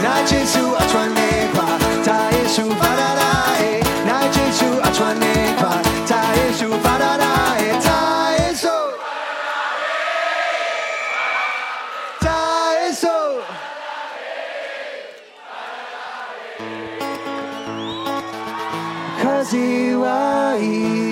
那结束啊传的话，他也抒发啦啦诶，那结束啊传的话，他也抒发啦啦诶，他也说，他也说。Cause you are here.